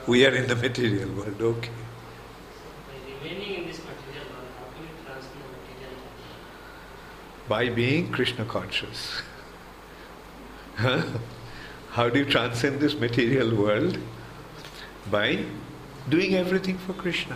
We are in the material world, okay. By remaining in this material world, how can we transcend the material world? By being Krishna conscious. Huh? How do you transcend this material world? By doing everything for Krishna.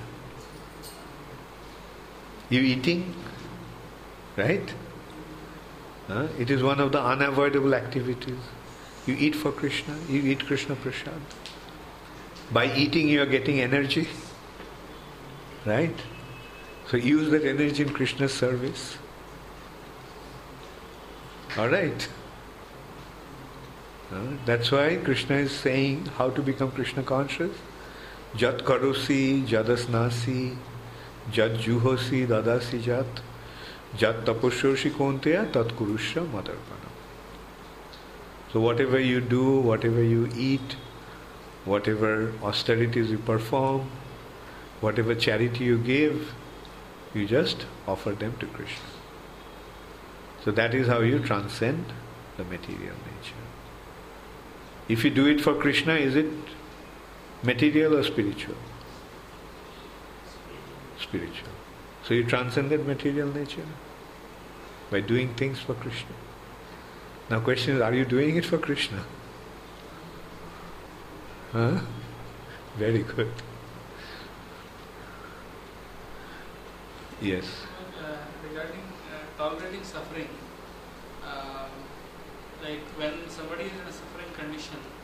You eating, right? Huh? It is one of the unavoidable activities. You eat for Krishna, you eat Krishna Prasad. By eating you are getting energy, right? So use that energy in Krishna's service. Alright? That's why Krishna is saying how to become Krishna conscious. Jat karosi, jadasnasi, jat juhosi, dadasi jat, jat tapushoshi konteya, tat kurusha madarpanam. So whatever you do, whatever you eat, whatever austerities you perform, whatever charity you give, you just offer them to Krishna. So that is how you transcend the material nature. If you do it for Krishna, is it material or spiritual? Spiritual. So you transcended material nature by doing things for Krishna. Now question is, are you doing it for Krishna? Huh? Very good. Yes. Regarding tolerating suffering, like when somebody is in a suffering condition,